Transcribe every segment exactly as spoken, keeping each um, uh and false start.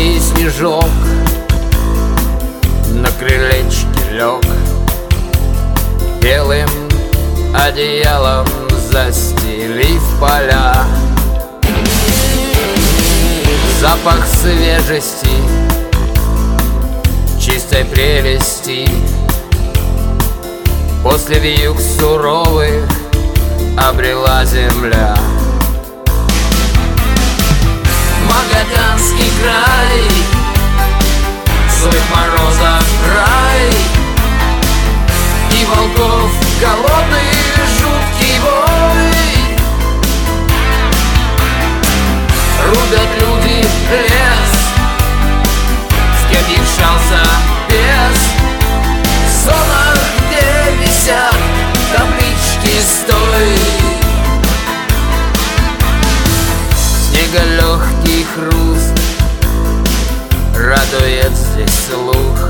летний снежок на крылечке лег, белым одеялом застелив поля. Запах свежести, чистой прелести после вьюг суровых обрела земля. Магаданский край, злых морозов рай, и волков голодный жуткий вой. Рубят люди лес, с кем якшался бес, в зонах, где висят таблички «Стой». Снеголегкий хруст радует здесь слух,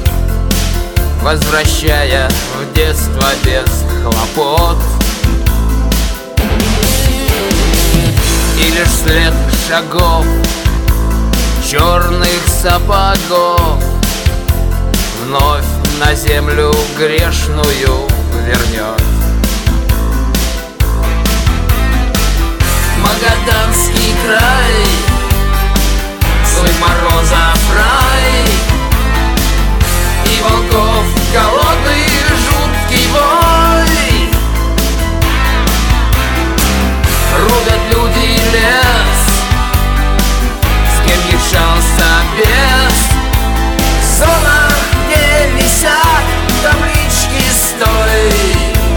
возвращая в детство без хлопот. И лишь след шагов черных сапогов вновь на землю грешную вернет. Магаданский край, злых морозов рай, и волков голодный жуткий вой. Рубят люди лес, с кем якшался бес, в зонах, где висят таблички «Стой».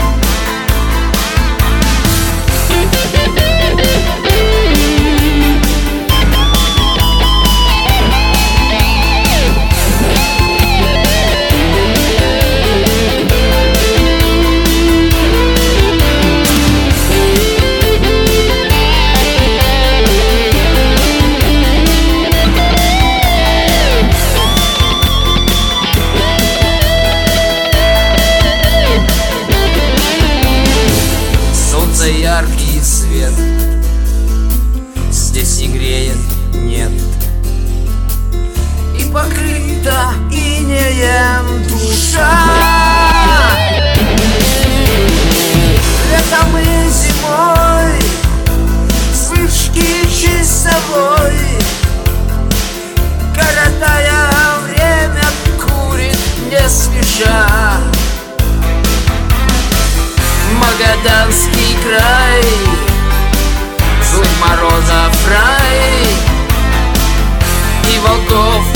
Яркий свет здесь не греет, нет, и покрыта инеем душа. Летом и зимой вспышки часовой, коротая время, курит не спеша. Магаданский край, злых морозов рай, и волков